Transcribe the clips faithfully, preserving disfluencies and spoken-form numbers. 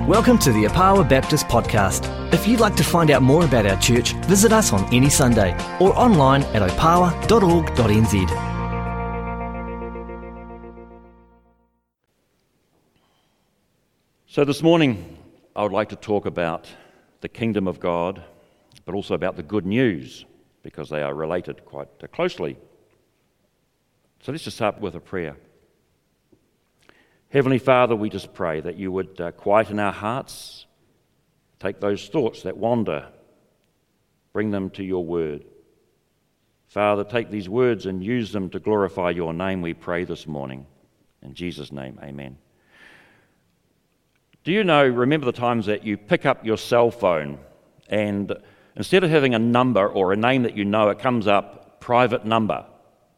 Welcome to the Opawa Baptist Podcast. If you'd like to find out more about our church, visit us on any Sunday or online at opawa dot org dot n z. So this morning, I would like to talk about the kingdom of God, but also about the good news, because they are related quite closely. So let's just start with a prayer. Heavenly Father, we just pray that you would uh, quieten our hearts, take those thoughts that wander, bring them to your word. Father, take these words and use them to glorify your name, we pray this morning. In Jesus' name, amen. Do you know, remember the times that you pick up your cell phone and instead of having a number or a name that you know, it comes up private number.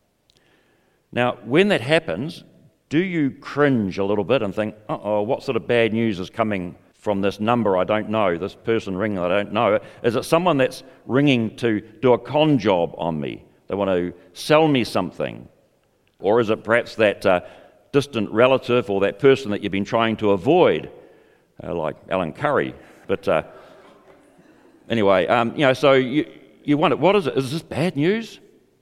Now, when that happens, do you cringe a little bit and think, uh-oh, what sort of bad news is coming from this number I don't know, this person ringing I don't know? Is it someone that's ringing to do a con job on me? They want to sell me something? Or is it perhaps that uh, distant relative or that person that you've been trying to avoid, uh, like Alan Curry? But uh, anyway, um, you know, so you, you wonder, what is it? Is this bad news?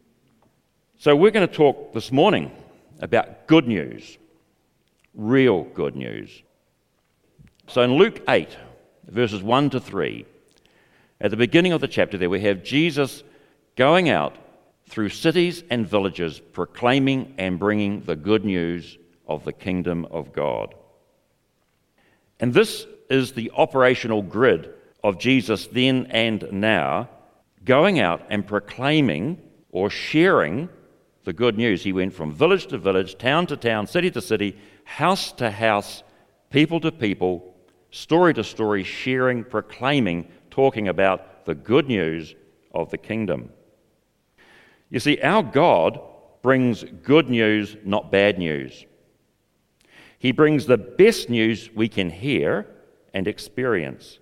So we're going to talk this morning about good news, real good news. So in Luke eight, verses one to three, at the beginning of the chapter there, we have Jesus going out through cities and villages, proclaiming and bringing the good news of the kingdom of God. And this is the operational grid of Jesus then and now, going out and proclaiming or sharing the good news. He went from village to village, town to town, city to city, house to house, people to people, story to story, sharing, proclaiming, talking about the good news of the kingdom. You see, our God brings good news, not bad news. He brings the best news we can hear and experience.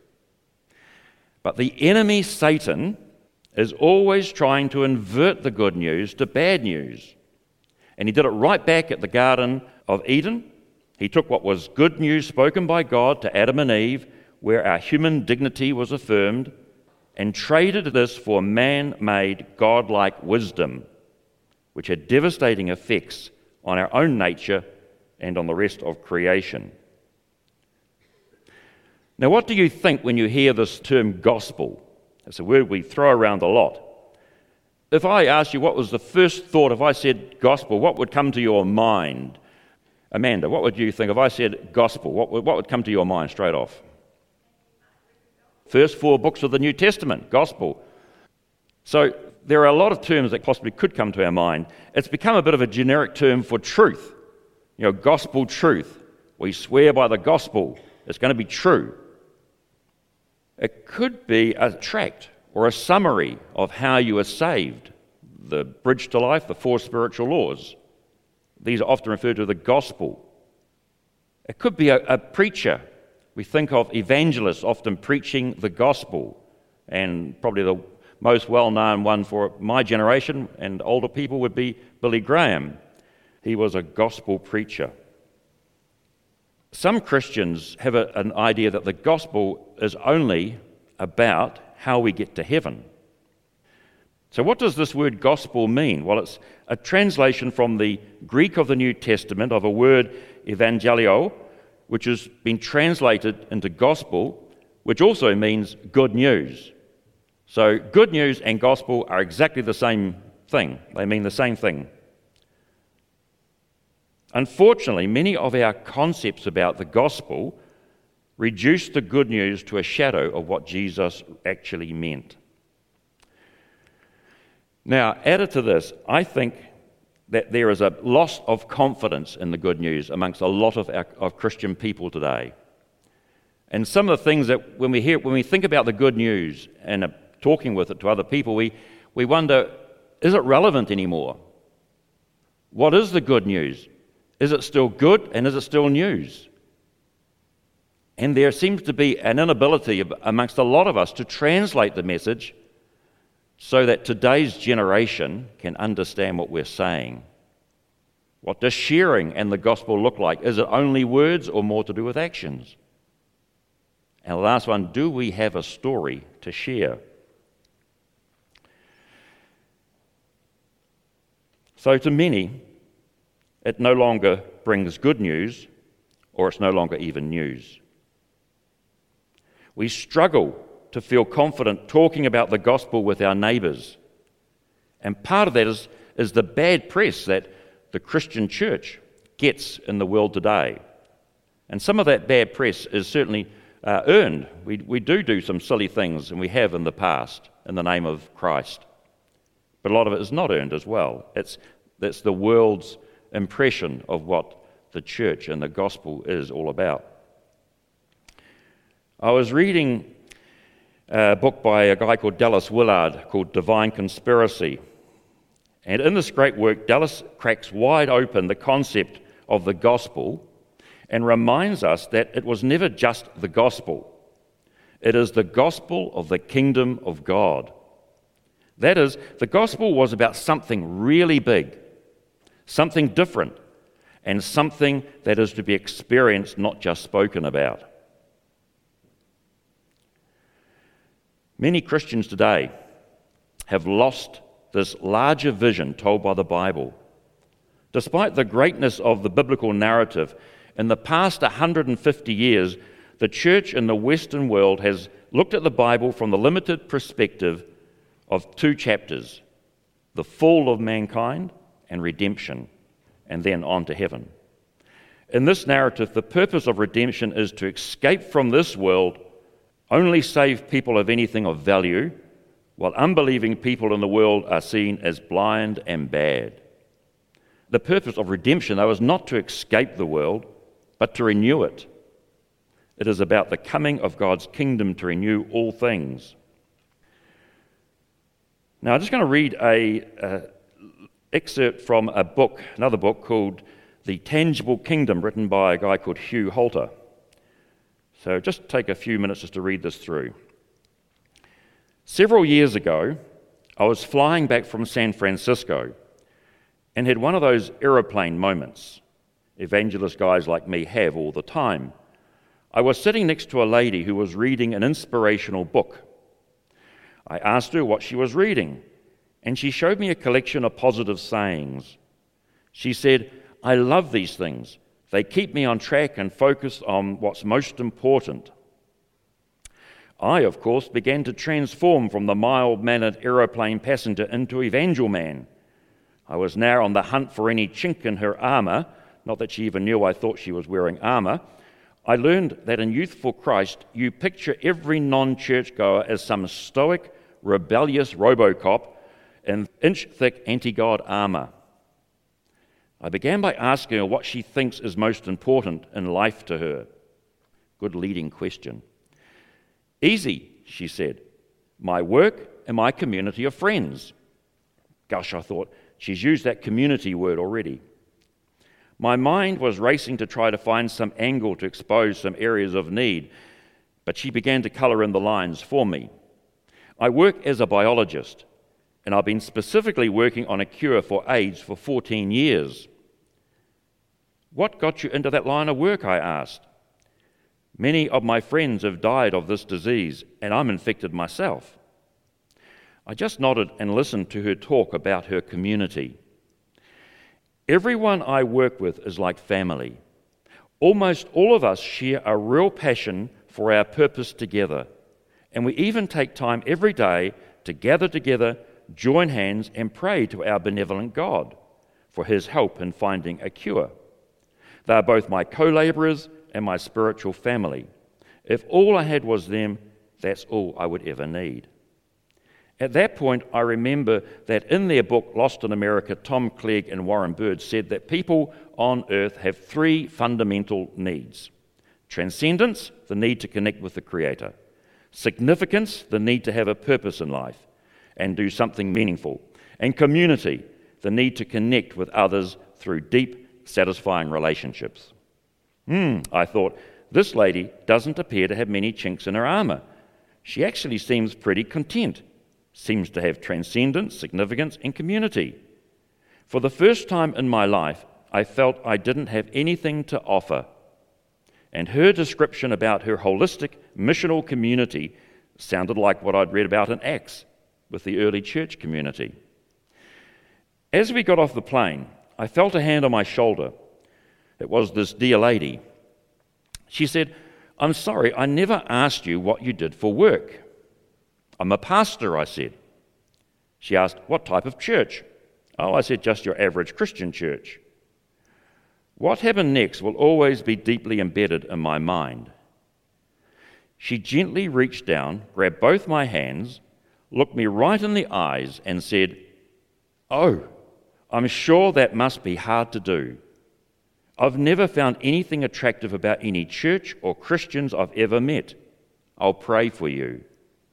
But the enemy, Satan, is always trying to invert the good news to bad news. And he did it right back at the Garden of Eden. He took what was good news spoken by God to Adam and Eve, where our human dignity was affirmed, and traded this for man-made, God-like wisdom, which had devastating effects on our own nature and on the rest of creation. Now, what do you think when you hear this term gospel? It's a word we throw around a lot. If I asked you what was the first thought, if I said gospel, what would come to your mind? Amanda, what would you think if I said gospel? What would, what would come to your mind straight off? First four books of the New Testament, gospel. So there are a lot of terms that possibly could come to our mind. It's become a bit of a generic term for truth. You know, gospel truth. We swear by the gospel. It's going to be true. It could be a tract or a summary of how you are saved, the bridge to life, the four spiritual laws. These are often referred to as the gospel. It could be a, a preacher. We think of evangelists often preaching the gospel, and probably the most well-known one for my generation and older people would be Billy Graham. He was a gospel preacher. Some Christians have a, an idea that the gospel is only about how we get to heaven. So what does this word gospel mean? Well, it's a translation from the Greek of the New Testament of a word evangelio, which has been translated into gospel, which also means good news. So good news and gospel are exactly the same thing. They mean the same thing. Unfortunately, many of our concepts about the gospel reduce the good news to a shadow of what Jesus actually meant. Now, added to this, I think that there is a loss of confidence in the good news amongst a lot of, our, of Christian people today. And some of the things that when we hear, when we think about the good news and are talking with it to other people, we, we wonder, is it relevant anymore? What is the good news? Is it still good, and is it still news? And there seems to be an inability amongst a lot of us to translate the message so that today's generation can understand what we're saying. What does sharing and the gospel look like? Is it only words or more to do with actions? And the last one, do we have a story to share? So to many, it no longer brings good news, or it's no longer even news. We struggle to feel confident talking about the gospel with our neighbours. And part of that is, is the bad press that the Christian church gets in the world today. And some of that bad press is certainly uh, earned. We, we do do some silly things, and we have in the past, in the name of Christ. But a lot of it is not earned as well. It's, it's the world's impression of what the church and the gospel is all about. I was reading a book by a guy called Dallas Willard called Divine Conspiracy. And in this great work, Dallas cracks wide open the concept of the gospel and reminds us that it was never just the gospel. It is the gospel of the kingdom of God. That is, the gospel was about something really big, something different, and something that is to be experienced, not just spoken about. Many Christians today have lost this larger vision told by the Bible. Despite the greatness of the biblical narrative, in the past one hundred fifty years, the church in the Western world has looked at the Bible from the limited perspective of two chapters, the fall of mankind and redemption, and then on to heaven. In this narrative, the purpose of redemption is to escape from this world, only save people of anything of value, while unbelieving people in the world are seen as blind and bad. The purpose of redemption, though, is not to escape the world, but to renew it. It is about the coming of God's kingdom to renew all things. Now, I'm just going to read a, a excerpt from a book, another book called The Tangible Kingdom, written by a guy called Hugh Halter. So just take a few minutes just to read this through. Several years ago, I was flying back from San Francisco and had one of those aeroplane moments evangelist guys like me have all the time. I was sitting next to a lady who was reading an inspirational book. I asked her what she was reading, and she showed me a collection of positive sayings. She said, "I love these things. They keep me on track and focused on what's most important." I, of course, began to transform from the mild-mannered aeroplane passenger into Evangel Man. I was now on the hunt for any chink in her armour, not that she even knew I thought she was wearing armour. I learned that in Youth for Christ, you picture every non-churchgoer as some stoic, rebellious Robocop in inch-thick anti-God armour. I began by asking her what she thinks is most important in life to her. Good leading question. "Easy," she said. "My work and my community of friends." Gosh, I thought, she's used that community word already. My mind was racing to try to find some angle to expose some areas of need, but she began to colour in the lines for me. "I work as a biologist, and I've been specifically working on a cure for AIDS for fourteen years. "What got you into that line of work?" I asked. "Many of my friends have died of this disease, and I'm infected myself." I just nodded and listened to her talk about her community. "Everyone I work with is like family. Almost all of us share a real passion for our purpose together, and we even take time every day to gather together, join hands, and pray to our benevolent God for his help in finding a cure. They are both my co-labourers and my spiritual family. If all I had was them, that's all I would ever need." At that point, I remember that in their book, Lost in America, Tom Clegg and Warren Bird said that people on earth have three fundamental needs. Transcendence, the need to connect with the Creator. Significance, the need to have a purpose in life and do something meaningful. And community, the need to connect with others through deep, satisfying relationships. Hmm, I thought, this lady doesn't appear to have many chinks in her armour. She actually seems pretty content. Seems to have transcendence, significance, and community. For the first time in my life, I felt I didn't have anything to offer. and her description about her holistic missional community sounded like what I'd read about in Acts with the early church community. As we got off the plane, I felt a hand on my shoulder. It was this dear lady. She said, "I'm sorry, I never asked you what you did for work." "I'm a pastor," I said. She asked, "What type of church?" "Oh," I said, "just your average Christian church." What happened next will always be deeply embedded in my mind. She gently reached down, grabbed both my hands, looked me right in the eyes and said, "Oh, I'm sure that must be hard to do. I've never found anything attractive about any church or Christians I've ever met. I'll pray for you."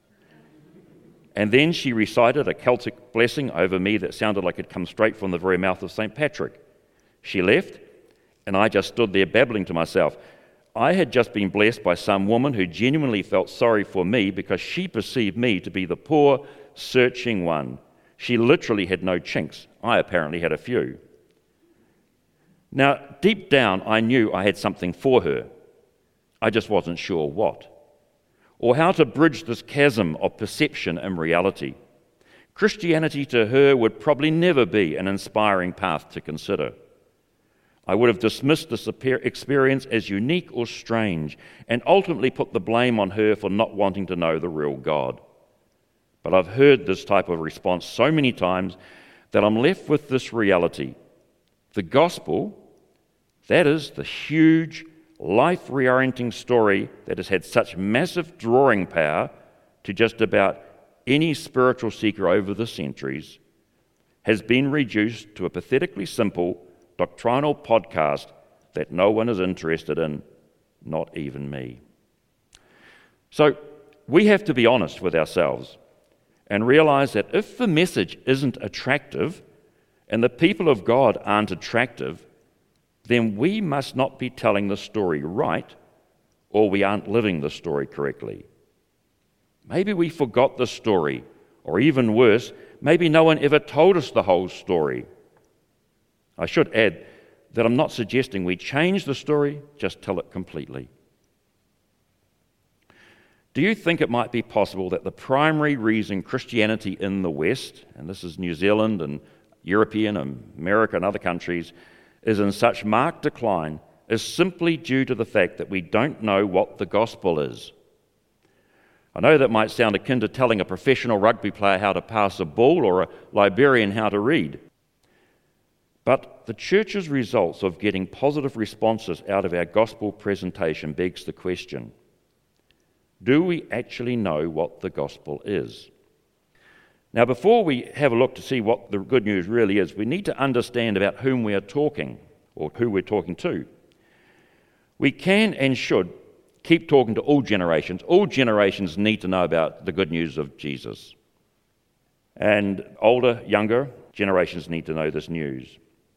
And then she recited a Celtic blessing over me that sounded like it come straight from the very mouth of Saint Patrick. She left, and I just stood there babbling to myself. I had just been blessed by some woman who genuinely felt sorry for me because she perceived me to be the poor, searching one. She literally had no chinks. I apparently had a few. Now, deep down, I knew I had something for her. I just wasn't sure what, or how to bridge this chasm of perception and reality. Christianity to her would probably never be an inspiring path to consider. I would have dismissed this experience as unique or strange and ultimately put the blame on her for not wanting to know the real God. But I've heard this type of response so many times that I'm left with this reality. The gospel, that is the huge, life-reorienting story that has had such massive drawing power to just about any spiritual seeker over the centuries, has been reduced to a pathetically simple doctrinal podcast that no one is interested in, not even me. So we have to be honest with ourselves and realize that if the message isn't attractive and the people of God aren't attractive, then we must not be telling the story right, or we aren't living the story correctly. Maybe we forgot the story, or even worse, maybe no one ever told us the whole story. I should add that I'm not suggesting we change the story, just tell it completely. Do you think it might be possible that the primary reason Christianity in the West, and this is New Zealand and European and America and other countries, is in such marked decline is simply due to the fact that we don't know what the gospel is? I know that might sound akin to telling a professional rugby player how to pass a ball or a librarian how to read. But the church's results of getting positive responses out of our gospel presentation begs the question, do we actually know what the gospel is? Now, before we have a look to see what the good news really is, we need to understand about whom we are talking, or who we're talking to. We can and should keep talking to all generations. All generations need to know about the good news of Jesus. And older, younger generations need to know this news.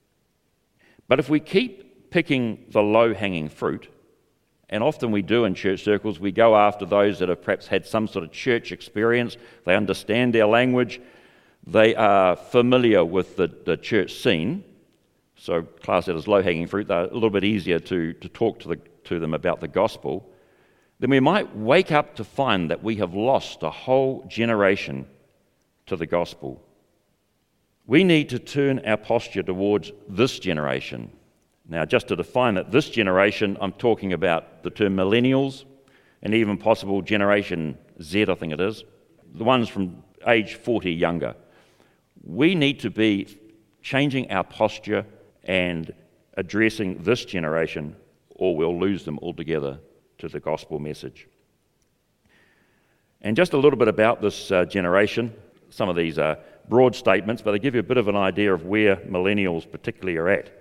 But if we keep picking the low-hanging fruit, and often we do in church circles, we go after those that have perhaps had some sort of church experience, they understand their language, they are familiar with the, the church scene, so class that as low-hanging fruit, they're a little bit easier to, to talk to, the, to them about the gospel, then we might wake up to find that we have lost a whole generation to the gospel. We need to turn our posture towards this generation. Now, just to define that, this generation, I'm talking about the term millennials and even possible Generation Z, I think it is, the ones from age forty younger. We need to be changing our posture and addressing this generation, or we'll lose them altogether to the gospel message. And just a little bit about this uh, generation. Some of these are broad statements, but they give you a bit of an idea of where millennials particularly are at.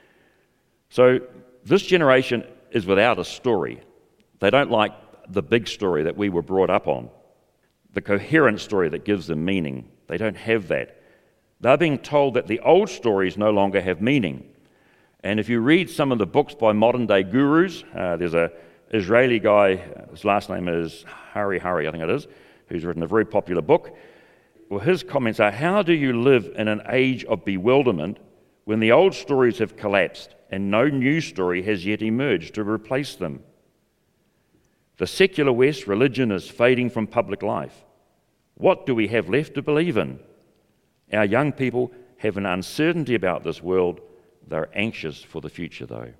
So this generation is without a story. They don't like the big story that we were brought up on, the coherent story that gives them meaning. They don't have that. They're being told that the old stories no longer have meaning. And if you read some of the books by modern-day gurus, uh, there's an Israeli guy, his last name is Hari Hari, I think it is, who's written a very popular book. Well, his comments are, how do you live in an age of bewilderment when the old stories have collapsed and no new story has yet emerged to replace them? The secular West, religion is fading from public life. What do we have left to believe in? Our young people have an uncertainty about this world. They're anxious for the future, though.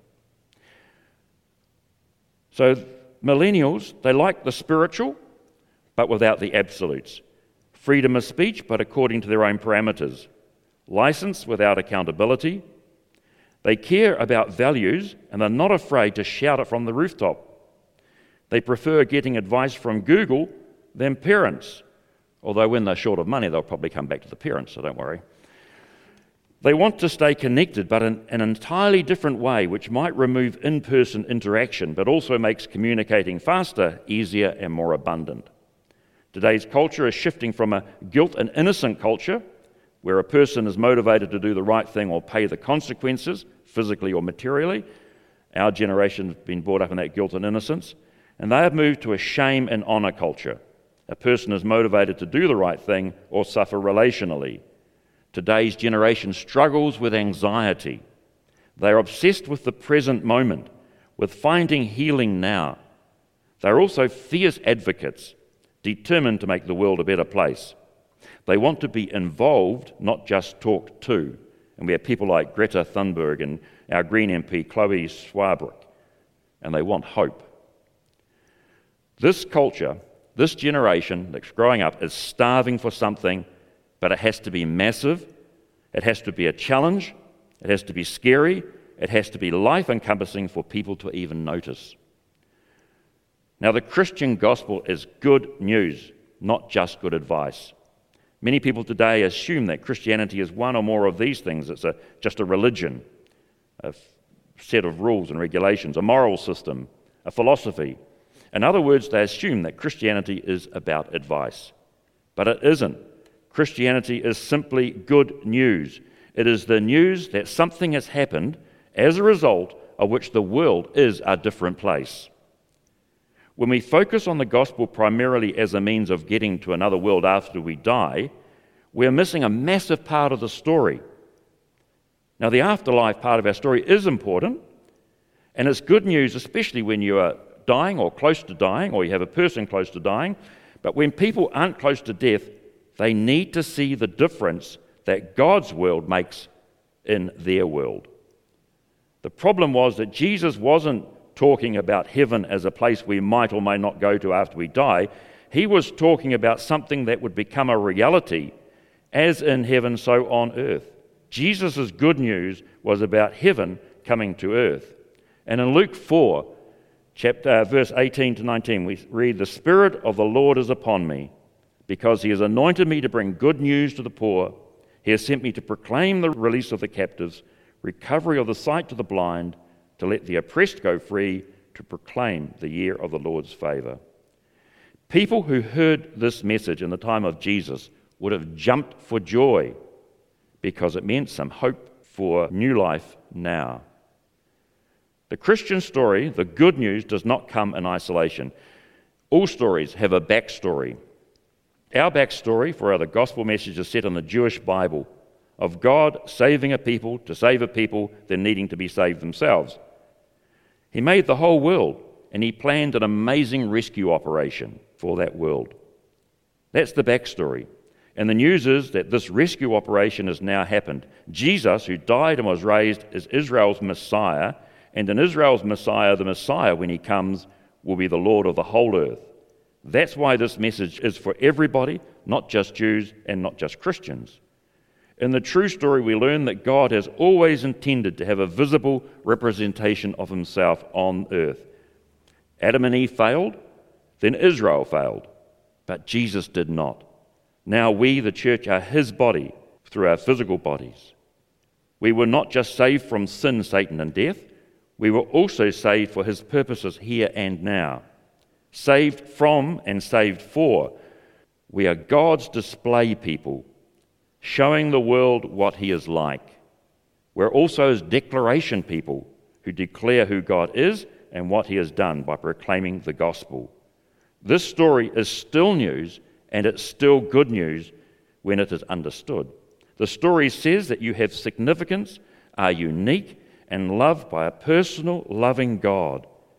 So millennials, they like the spiritual, but without the absolutes. Freedom of speech, but according to their own parameters. License without accountability. They care about values, and they're not afraid to shout it from the rooftop. They prefer getting advice from Google than parents, although when they're short of money, they'll probably come back to the parents, so don't worry. They want to stay connected, but in an entirely different way, which might remove in-person interaction, but also makes communicating faster, easier, and more abundant. Today's culture is shifting from a guilt and innocent culture, where a person is motivated to do the right thing or pay the consequences, physically or materially. Our generation has been brought up in that guilt and innocence, and they have moved to a shame and honour culture. A person is motivated to do the right thing or suffer relationally. Today's generation struggles with anxiety. They are obsessed with the present moment, with finding healing now. They are also fierce advocates, determined to make the world a better place. They want to be involved, not just talked to. And we have people like Greta Thunberg and our Green M P Chloe Swarbrick, and they want hope. This culture, this generation that's growing up is starving for something, but it has to be massive, it has to be a challenge, it has to be scary, it has to be life-encompassing for people to even notice. Now, the Christian gospel is good news, not just good advice. Many people today assume that Christianity is one or more of these things. It's a, just a religion, a f- set of rules and regulations, a moral system, a philosophy. In other words, they assume that Christianity is about advice. But it isn't. Christianity is simply good news. It is the news that something has happened as a result of which the world is a different place. When we focus on the gospel primarily as a means of getting to another world after we die, we're missing a massive part of the story. Now, the afterlife part of our story is important, and it's good news, especially when you are dying or close to dying, or you have a person close to dying. But when people aren't close to death, they need to see the difference that God's world makes in their world. The problem was that Jesus wasn't talking about heaven as a place we might or may not go to after we die. He was talking about something that would become a reality, as in heaven, so on earth. Jesus' good news was about heaven coming to earth. And in Luke four, chapter, verse eighteen to nineteen, we read, "The Spirit of the Lord is upon me, because he has anointed me to bring good news to the poor. He has sent me to proclaim the release of the captives, recovery of the sight to the blind, to let the oppressed go free, to proclaim the year of the Lord's favour." People who heard this message in the time of Jesus would have jumped for joy, because it meant some hope for new life now. The Christian story, the good news, does not come in isolation. All stories have a backstory. Our backstory for the gospel message is set in the Jewish Bible, of God saving a people to save a people, then needing to be saved themselves. He made the whole world, and he planned an amazing rescue operation for that world. That's the backstory. And the news is that this rescue operation has now happened. Jesus, who died and was raised, is Israel's Messiah, and in Israel's Messiah, the Messiah, when he comes, will be the Lord of the whole earth. That's why this message is for everybody, not just Jews and not just Christians. In the true story, we learn that God has always intended to have a visible representation of himself on earth. Adam and Eve failed, then Israel failed, but Jesus did not. Now we, the church, are his body through our physical bodies. We were not just saved from sin, Satan, and death, we were also saved for his purposes here and now. Saved from and saved for. We are God's display people, showing the world what he is like. We're also his declaration people who declare who God is and what he has done by proclaiming the gospel. This story is still news, and it's still good news when it is understood. The story says that you have significance, are unique, and loved by a personal, loving God.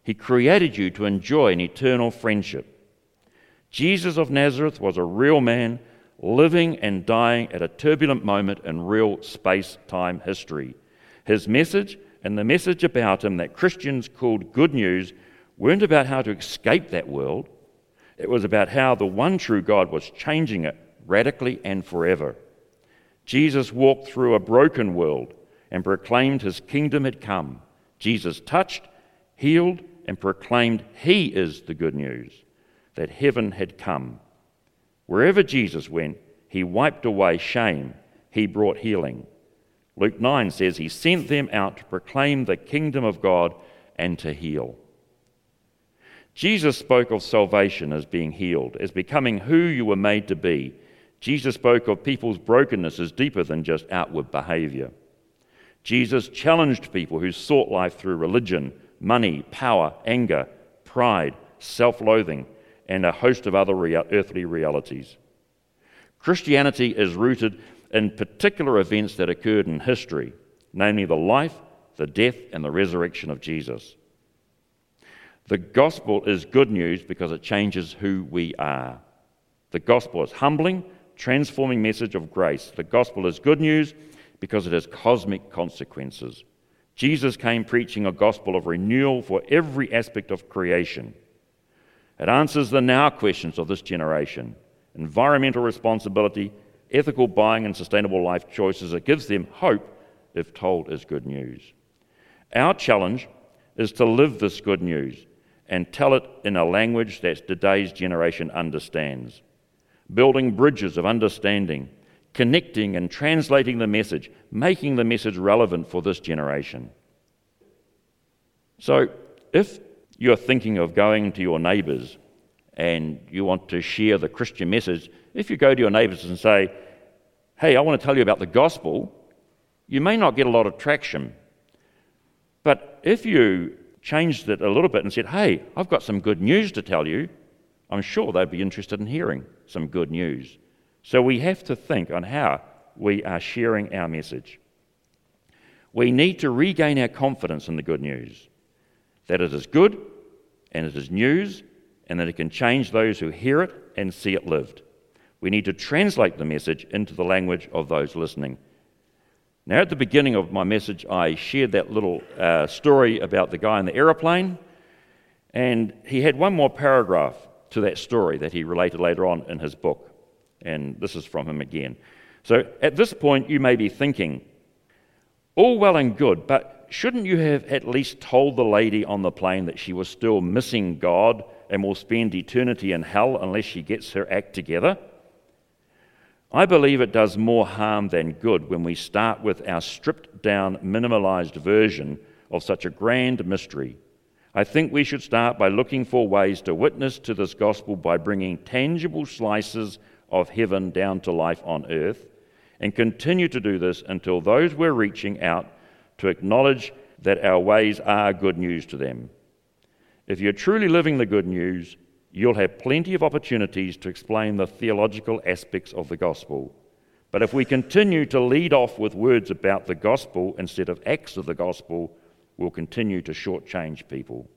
He created you to enjoy an eternal friendship. Jesus of Nazareth was a real man, living and dying at a turbulent moment in real space-time history. His message and the message about him that Christians called good news weren't about how to escape that world. It was about how the one true God was changing it radically and forever. Jesus walked through a broken world and proclaimed his kingdom had come. Jesus touched, healed, and proclaimed he is the good news, that heaven had come. Wherever Jesus went, he wiped away shame. He brought healing. Luke nine says he sent them out to proclaim the kingdom of God and to heal. Jesus spoke of salvation as being healed, as becoming who you were made to be. Jesus spoke of people's brokenness as deeper than just outward behavior. Jesus challenged people who sought life through religion, money, power, anger, pride, self-loathing, and a host of other rea- earthly realities. Christianity is rooted in particular events that occurred in history, namely the life, the death, and the resurrection of Jesus. The gospel is good news because it changes who we are. The gospel is humbling, transforming message of grace. The gospel is good news because it has cosmic consequences. Jesus came preaching a gospel of renewal for every aspect of creation. It answers the now questions of this generation: environmental responsibility, ethical buying, and sustainable life choices. It gives them hope if told as good news. Our challenge is to live this good news and tell it in a language that today's generation understands, building bridges of understanding, connecting and translating the message, making the message relevant for this generation. So, if you're thinking of going to your neighbours and you want to share the Christian message, if you go to your neighbours and say, hey, I want to tell you about the gospel, you may not get a lot of traction. But if you changed it a little bit and said, hey, I've got some good news to tell you, I'm sure they'd be interested in hearing some good news. So we have to think on how we are sharing our message. We need to regain our confidence in the good news, that it is good and it is news and that it can change those who hear it and see it lived. We need to translate the message into the language of those listening. Now, at the beginning of my message, I shared that little uh, story about the guy in the aeroplane, and he had one more paragraph to that story that he related later on in his book, and this is from him again. So at this point, you may be thinking, all well and good, but shouldn't you have at least told the lady on the plane that she was still missing God and will spend eternity in hell unless she gets her act together? I believe it does more harm than good when we start with our stripped-down, minimalized version of such a grand mystery. I think we should start by looking for ways to witness to this gospel by bringing tangible slices of heaven down to life on earth, and continue to do this until those we're reaching out to acknowledge that our ways are good news to them. If you're truly living the good news, you'll have plenty of opportunities to explain the theological aspects of the gospel. But if we continue to lead off with words about the gospel instead of acts of the gospel, we'll continue to shortchange people.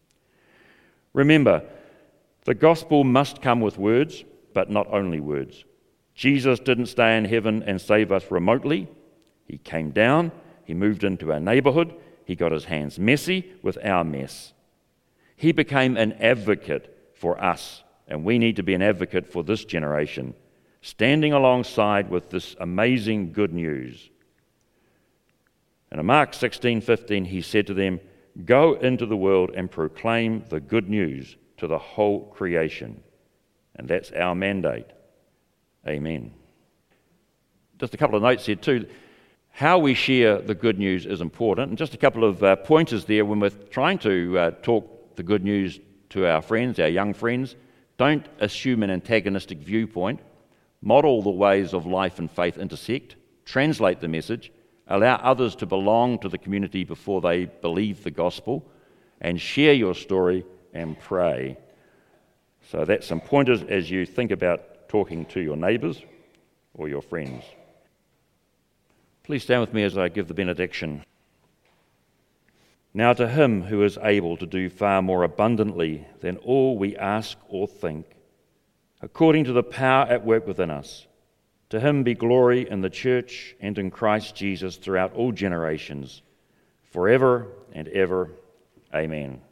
Remember, the gospel must come with words, but not only words. Jesus didn't stay in heaven and save us remotely. He came down, he moved into our neighborhood, he got his hands messy with our mess. He became an advocate for us, and we need to be an advocate for this generation, standing alongside with this amazing good news. And in Mark sixteen fifteen, he said to them, "Go into the world and proclaim the good news to the whole creation." And that's our mandate. Amen. Just a couple of notes here too. How we share the good news is important, and just a couple of uh, pointers there when we're trying to uh, talk the good news to our friends, our young friends. Don't assume an antagonistic viewpoint. Model the ways of life and faith intersect. Translate the message. Allow others to belong to the community before they believe the gospel. And share your story and pray. So that's some pointers as you think about talking to your neighbours or your friends. Please stand with me as I give the benediction. Now to him who is able to do far more abundantly than all we ask or think, according to the power at work within us, to him be glory in the church and in Christ Jesus throughout all generations, forever and ever. Amen.